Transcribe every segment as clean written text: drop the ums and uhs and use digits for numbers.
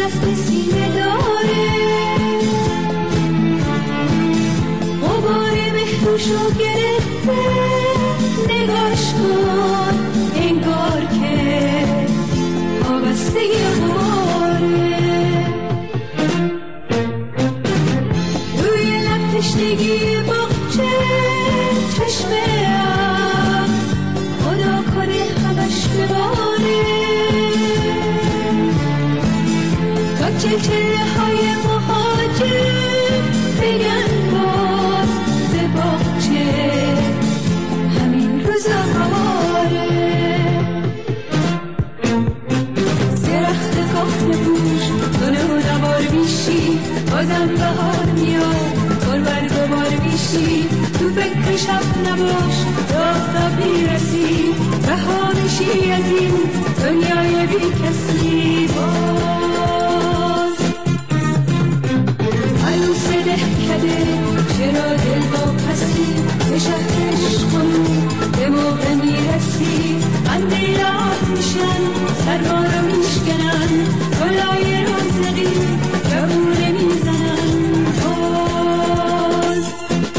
زخم سینه داره، غبار مهروشو گرفته، نگاش کن انگار که آبسته غباره. روی لب تشنگی باغچه چشمه ام، خدا کنه همش بباره. تا چهره های مهاجر بگن باز به باغچه همین روزا باره. درخت کهنه پوش دونه و نوار میشی، بازم بهار میاد گل برگ و بار میشی. تو فکر شب نباش تا میرسی، رها میشی از این دنیای بی کسی. باز عروس دهکده چرا دل با پسی، به شهرش کنون به موقع میرسی. قندیلات میشن سرما رو میشکنن، گلای رازقی جوونه میزنن. باز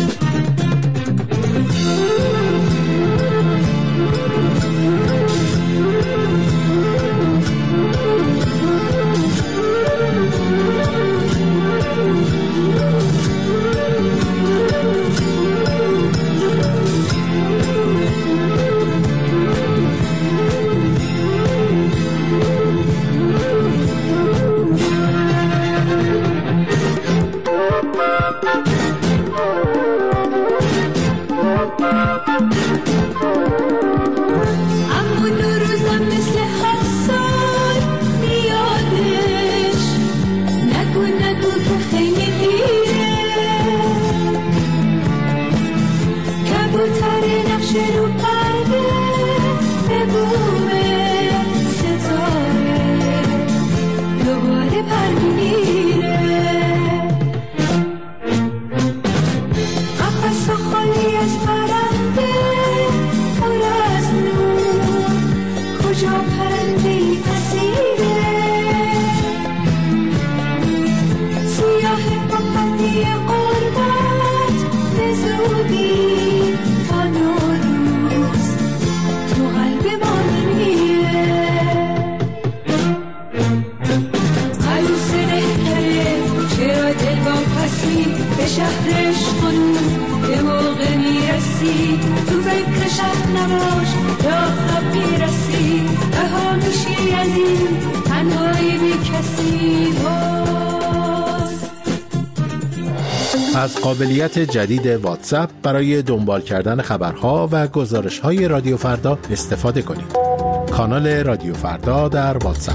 از قابلیت جدید واتساپ برای دنبال کردن خبرها و گزارش‌های رادیو فردا استفاده کنید. کانال رادیو فردا در واتساپ.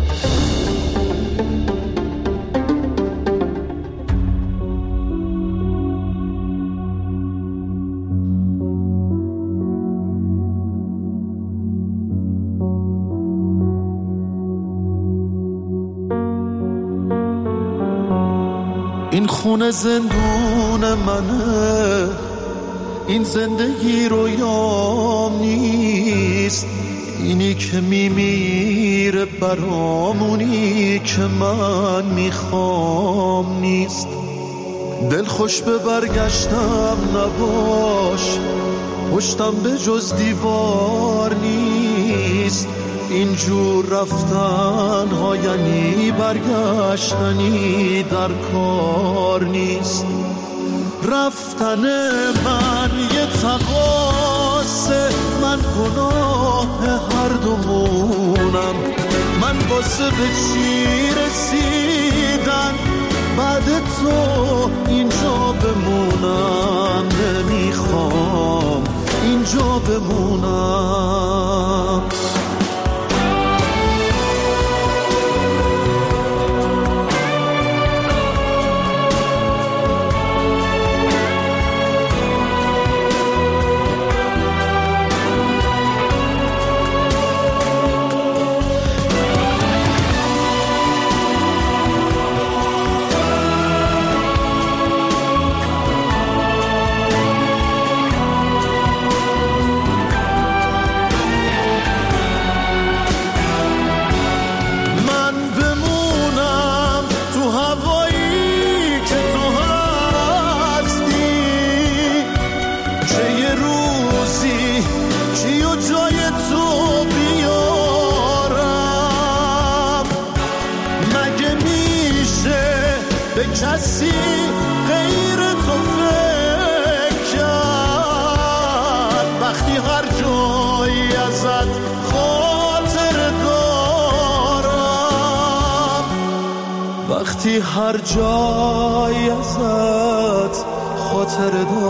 این خونه زندون منه، این زندگی رویام نیست. اینی که میمیره برامونی که من میخوام نیست. دل خوش به برگشتم نباش، پشتم به جز دیوار نیست. اینجور رفتن ها یعنی برگشتنی در کار نیست. رفتن من یه تقاصه، من گناه هر دومونم. من واسه به چی رسیدن بعد تو اینجا بمونم. نمیخوام اینجا بمونم. مگه میشه به کسی غیر تو فکر کرد وقتی هر جایی ازت خاطر دارم وقتی هر جایی ازت خاطر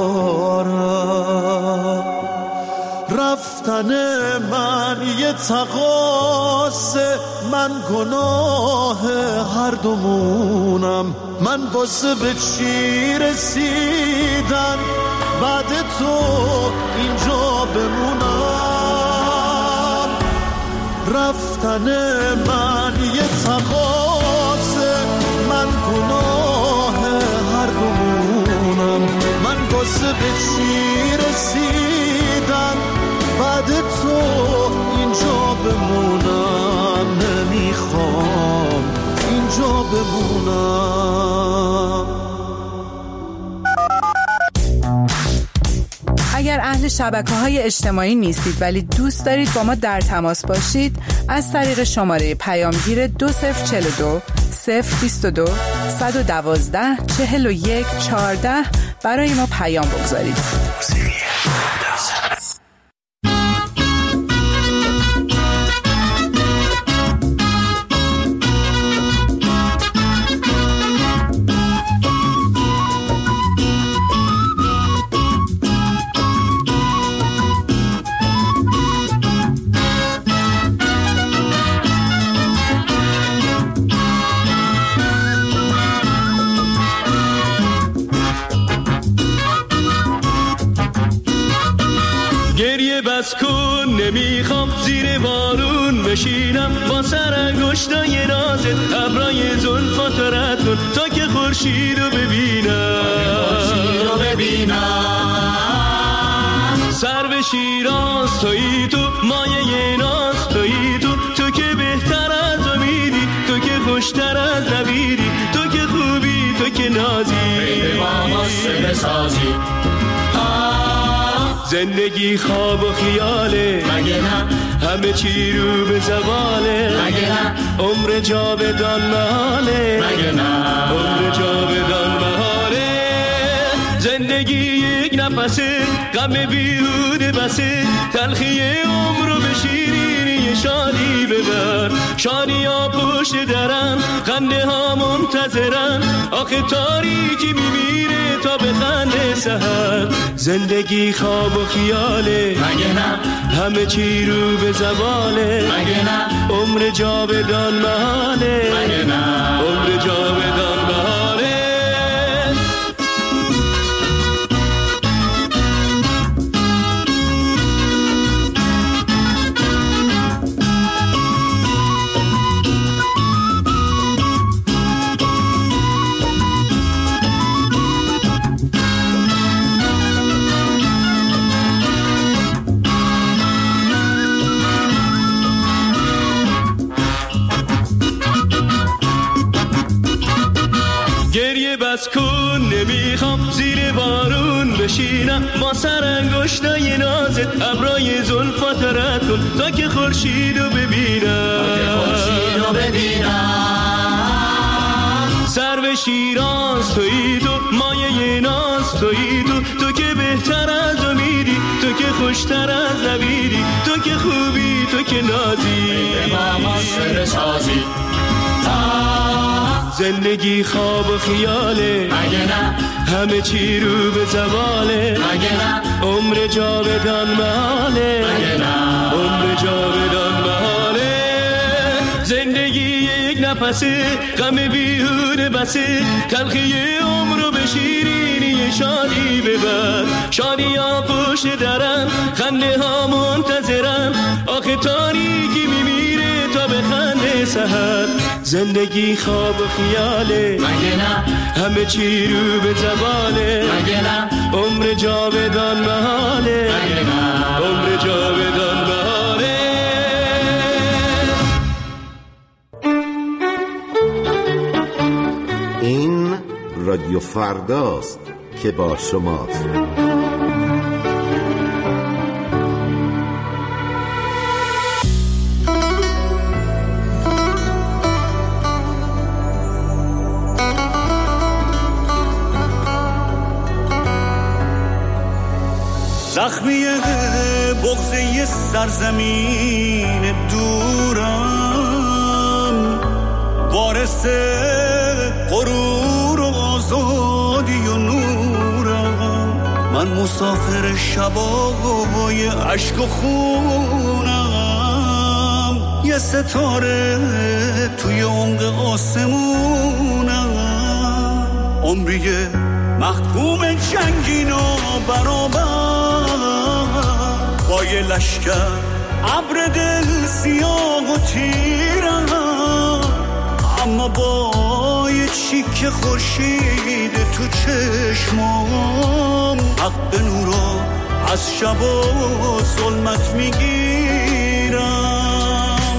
دارم رفتن من یه تقاصه من گناه هر دومونم من واسه به چی رسیدن بعد تو اینجا بمونم رفتن من یه تقاصه من گناه هر دومونم من واسه به چی رسیدن بعد تو اینجا بمونم نمیخوام اینجا بمونم اگر اهل شبکه‌های اجتماعی نیستید ولی دوست دارید با ما در تماس باشید از طریق شماره پیامگیر 2042 022 112 41 14 برای ما پیام بگذارید. بس کن نمیخوام زیر بارون بشینم با سر انگشتای نازت ابرای زلفات رد کن تا که خورشید رو ببینم سر به شیراز تویی تو مایه ناز تویی تو که بهتر از امیدی تو که خوشتر از نبیدی تو که خوبی تو که نازی زندگی خواب و خیاله مگه نه همه چی رو به زواله مگه نه عمر جاودان محاله مگه نه عمر جاودان محاله زندگی یک نفسه غم بیهوده بسه تلخی عمر رو به شیرینی شادی ببر شادی ها پشت درم خنده ها منتظرم آخه تاریکی میمیره تا به خنده سحر زندگی خواب و خیاله مگه نه همه چی رو به زواله مگه نه عمر جاودان محاله مگه نه عمر جاودان محاله بس کن نمیخوام زیر بارون بشینم با سر انگشتای نازت ابرای زلفات رد کن تا که خورشید رو ببینم سر به شیراز تویی تو مایه ناز تویی تو که بهتر از امیدی تو که خوشتر از نبیدی تو که خوبی تو که نازی زندگی خواب و خیاله مگه نه همه چی رو به زواله مگه نه عمر جاودان محاله مگه نه عمر جاودان محاله زندگی یک نفسه غم بیهوده بسه تلخی عمر رو به شیرینی شادی ببر شادی ها پشت درم خنده ها منتظرم آخه تاریکی میمیره تا به خنده سحر زندگی خواب و خیاله مگه نه همه چی رو به زواله مگه نه عمر جاودان محاله مگه نه عمر جاودان محاله این رادیو فرداست که با شماست. زخمی بغضه سرزمین دورم، وارث غرور و آزادی و نورم. من مسافر شبای عشق و خونم، یه ستاره توی عمق آسمونم. عمری محکوم جنگین و برابر با یه لشکر ابر دل سیاه و تیرم، اما با یه چیک خورشید تو چشمام حق نورو از شب و ظلمت میگیرم.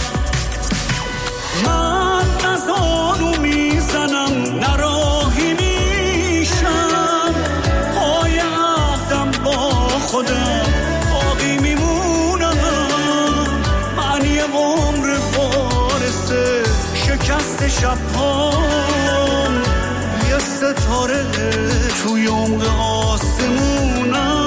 من نزانو میزنم نراهی میشم، پای عهدم با خودم باقی میمونم. من یه عمر وارث شکست شبهام، یه ستاره توی عمق آسمونم.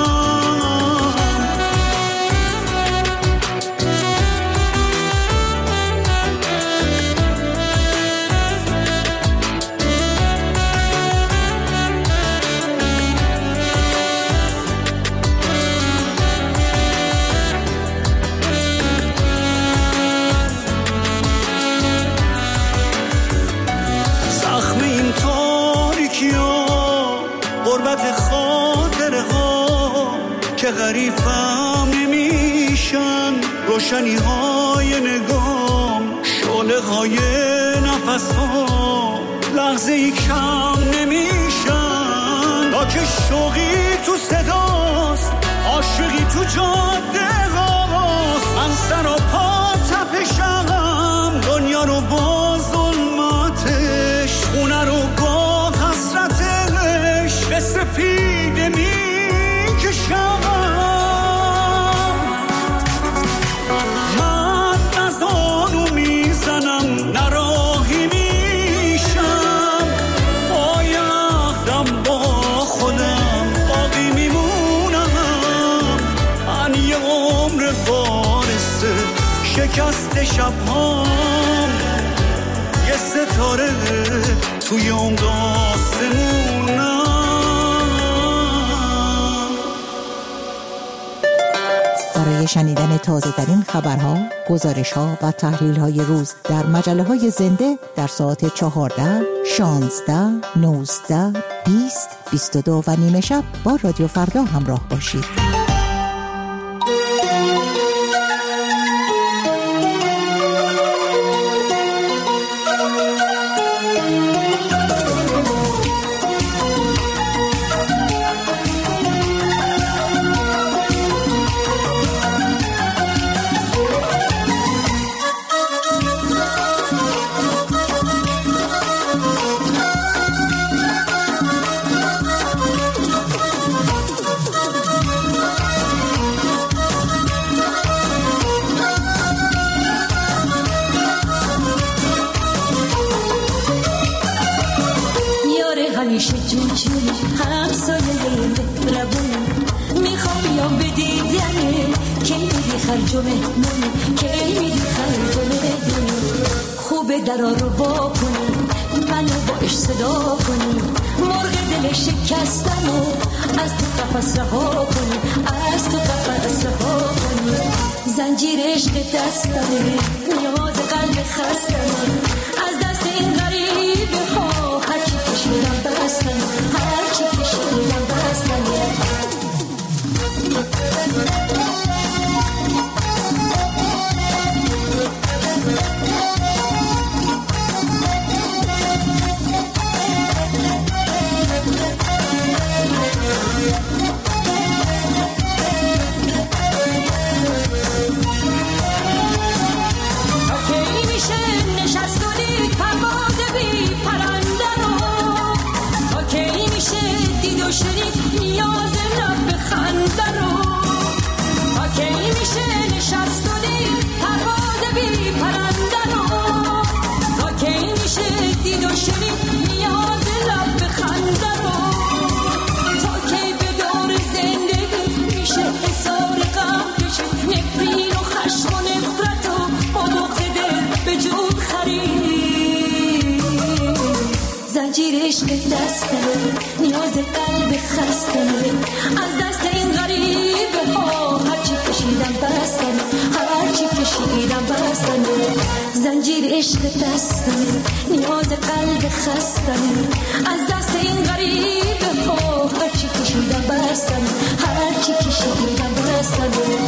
که غریبم نمیشن روشنی های نگام، شعله های نفسام لحظه ای کم نمیشن. تا که شوقی تو صداست، عاشقی تو جاده هاست. من سر و پا تپشم، دنیا رو با ظلمتش، خونه رو با حسرتش به سپیده میکشم. نراهی میشم، پای عهدم با خودم باقی میمونم. من یه عمر وارث شکست شبهام، یه ستاره توی عمق آسمونم. برای شنیدن تازه ترین خبرها، گزارش‌ها و تحلیل‌های روز در مجله‌های زنده در ساعت 14، 16، 19، 20، 22 و نیمه شب با رادیو فردا همراه باشید. درا رو با کنی، منو باش صدا کنی، مرغ دل شکستمو از تو قفس رها کنی، از تو قفس رها کنی. زنجیر عشق دستمه، نیاز قلب خستمه، از دست این غریبه ها هر چی کشیدم بستمه، هر چی کشیدم بستمه. نشست و دید زنجیر عشق دستمه، نیاز قلب خستمه، از دست این غریبه ها هرچی کشیدم بستمه، هرچی کشیدم بستمه. زنجیر عشق دستمه، نیاز قلب خستمه، از دست این غریبه ها هرچی کشیدم بستمه، هرچی کشیدم بستمه.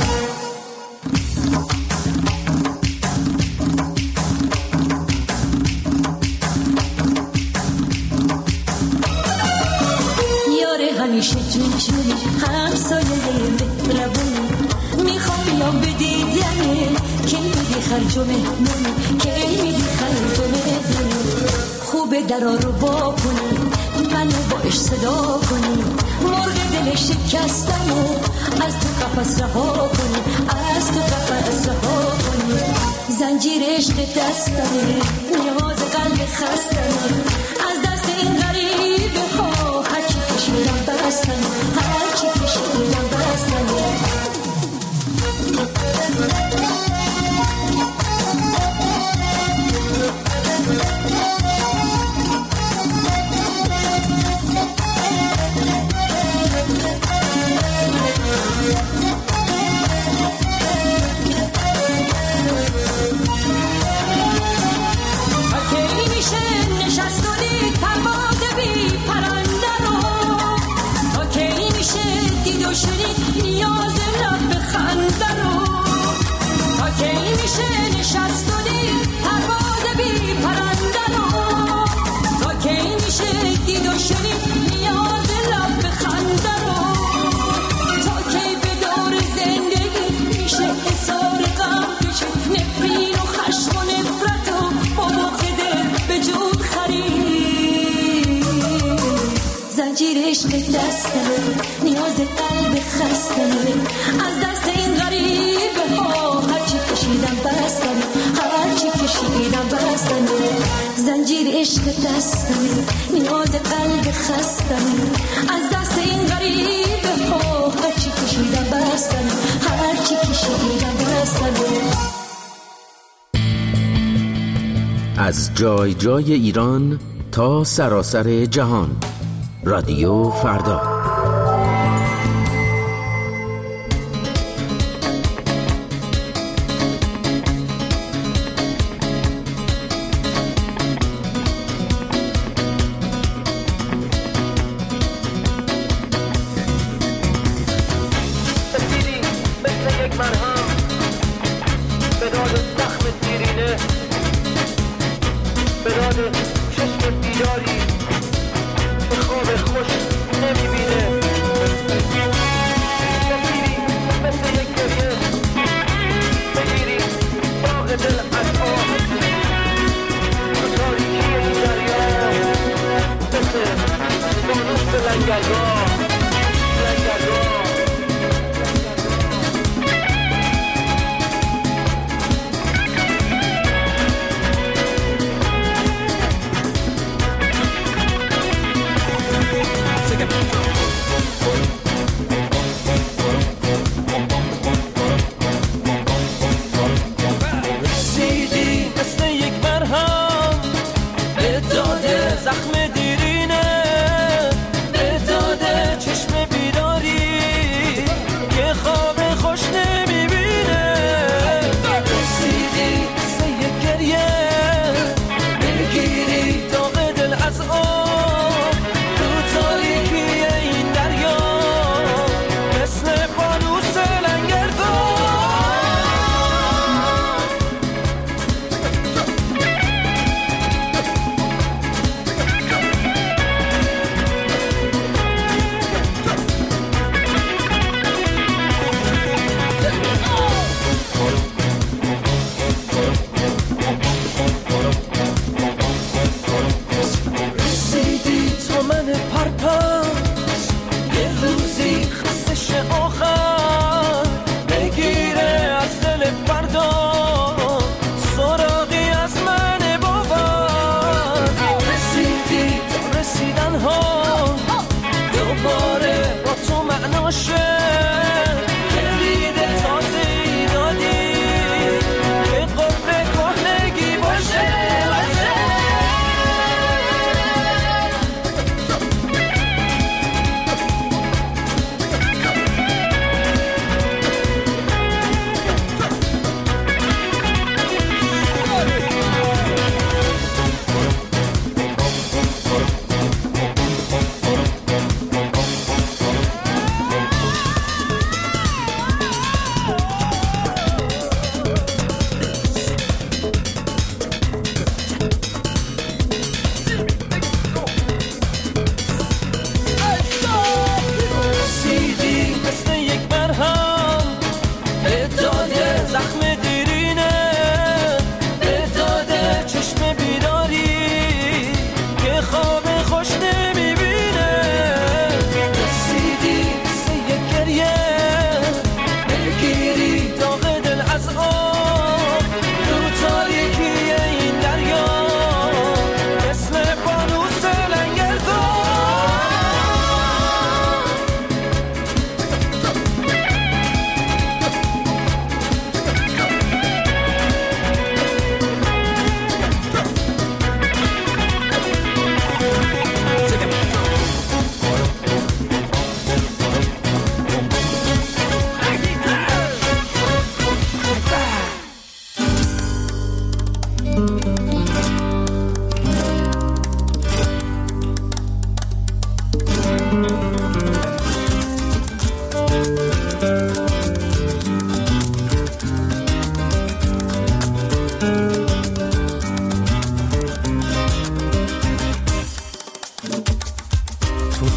همیشه جوجوری همسایه مهربونی، میخوام یا به دیدنه که میدی خرج و مهمونی، که میدی خرج و مهمونی. خوبه درا رو با کنی، منو باش صدا کنی، مرغ دل شکستم و از تو قفس رها کنی، از تو قفس رها کنی. زنجیر عشق دستمه، نیاز قلب خستمه، از دست این غریبه ها هرچی کشیدم بستم، هرچی کشیدم بستم. عشق دستمه، نیاز قلب خستمه، از دست این غریبه ها هرچی کشیدم بستمه، هرچی کشیدم بستمه. زنجیر عشق دستمه، نیاز قلب خستمه، از دست این غریبه ها هرچی کشیدم بستمه، هرچی کشیدم بستمه. از جای جای ایران تا سراسر جهان، رادیو فردا.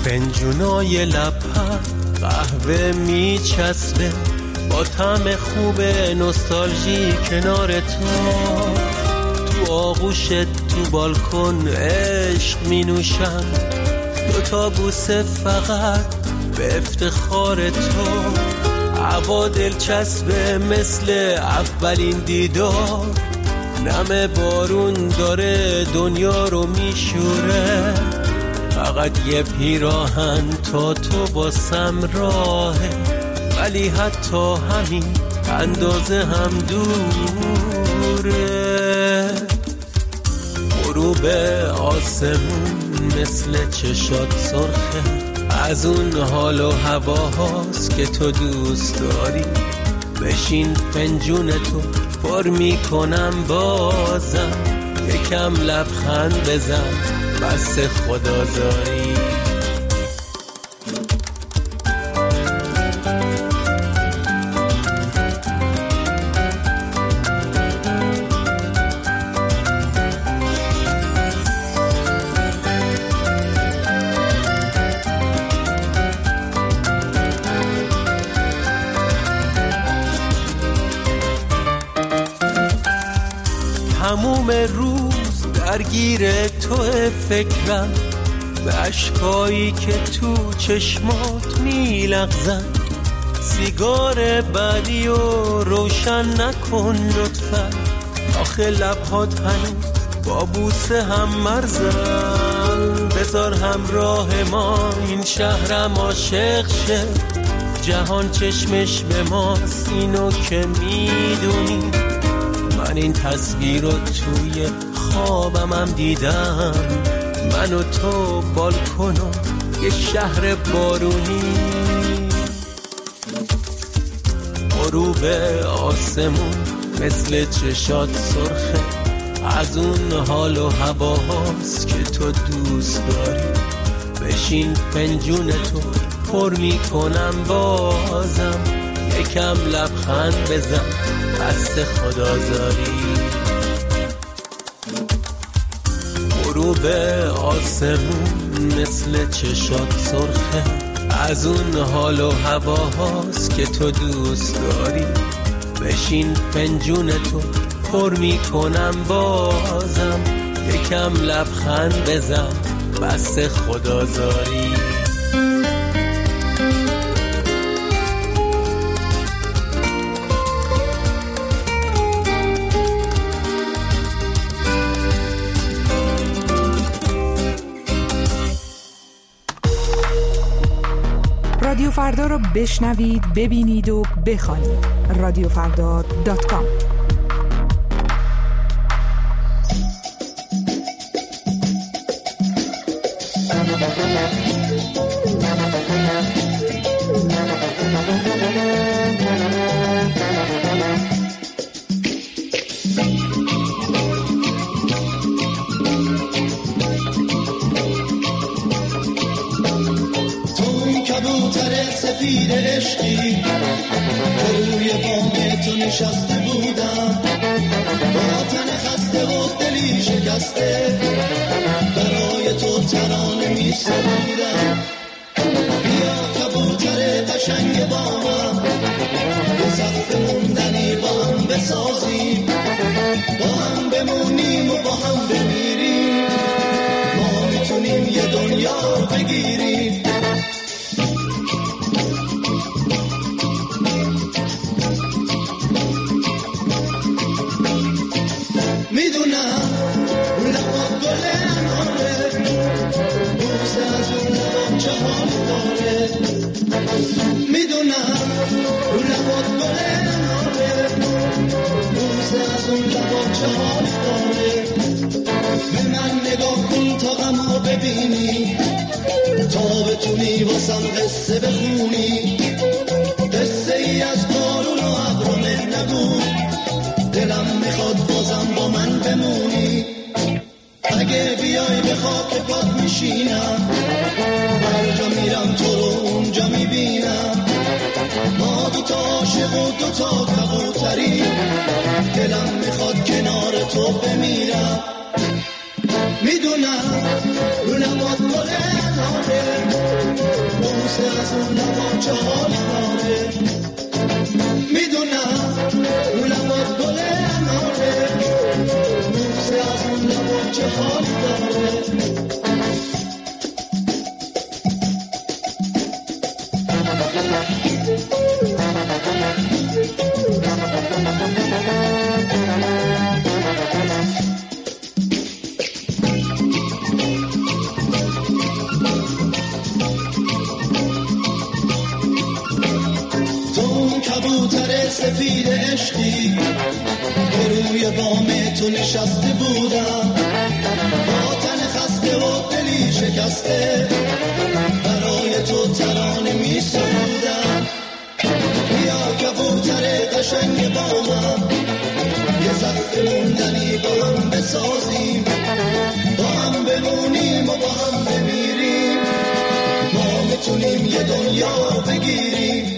فنجونای لب‌ها قهوه میچسبه با طعم خوب نوستالژی کنار تو آغوشت تو بالکن عشق می نوشم، دوتا بوسه فقط به افتخار تو، هوا دلچسبه مثل اولین دیدار، نم بارون داره دنیا رو میشوره، فقط یه پیراهن تا تو باسم راهه، ولی حتی همین اندازه هم دوره. غروب آسمون مثل چشات سرخه، از اون حال و هواهاست که تو دوست داری، بشین فنجون تو پر میکنم بازم، یکم لبخند بزن بس خدازاری. تموم روز درگیر تو فکرم، به اشکایی که تو چشمات میلغزن، سیگار بعدی و روشن نکن لطفا، آخه لبهات هنوز با بوسه هم مرزن، بذار همراه ما این شهرم عاشق شه، جهان چشمش به ماست اینو که میدونی، من این تصویر رو توی خوابم هم دیدم، من و تو بالکن و یه شهر بارونی، غروب آسمون مثل چشات سرخه، از اون حال و هواهاست که تو دوست داری، بشین فنجون تو پر میکنم بازم، یکم لبخند بزن دست خدازاری. غروب آسمون مثل چشات سرخه، از اون حال و هواهاست که تو دوست داری، بشین فنجون تو پر میکنم بازم، یکم لبخند بزن بس خدازاری. رادیو فردا رو بشنوید، ببینید و بخوانید. رادیوفردا.com. سفید عشقی که روی بام تو نشسته بودم، با تن خسته و دلی شکسته برای تو ترانه می سرودم. بیا کبوتر قشنگ بامم، به صف موندنی با هم بسازیم، با هم بمونیم و با هم بمیریم، ما میتونیم یه دنیا بگیریم. میدونم اون لبات گل اناره، بوسه از اون لبات چه حال داره، میدونم اون لبات گل اناره، بوسه از اون لبات چه حال داره. به من نگاه کن تا غمو ببینی، تا بتونی واسم قصه بخونی، قصه ای از بارون و ابر و مه نگو، دلم میخواد بازم با من بمونی. اگه بیای به خاک پات میشینم، هر جا میرم تو رو اونجا میبینم، ما دوتا عاشق و دوتا کبوتری، دلم میخواد کنار تو بمیرم. میدونم رو نبات گل اناره، سفید عشقی که روی بام تو نشسته بودم، با تن خسته و دلی شکسته برای تو ترانه می سرودم. بیا کبوتر قشنگ بامم، یه سقف موندنی با هم بسازیم، با هم بمونیم و با هم بمیریم، ما میتونیم یه دنیا بگیریم.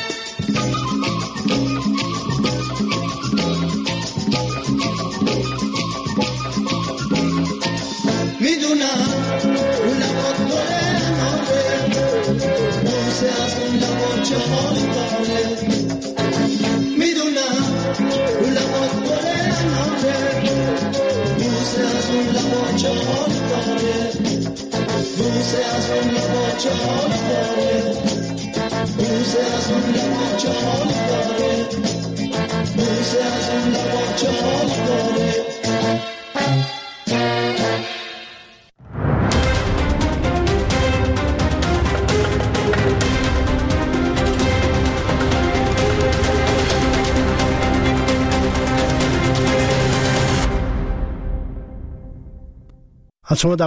میدونم اون لبات داره ناره، بوسه از اون لبات چه حال داره. میدونم اون لبات داره ناره، بوسه از اون لبات چه حال داره، بوسه از اون لبات چه حال داره، بوسه از اون لبات چه حال داره، بوسه از اون لبات چه حال داره. از شما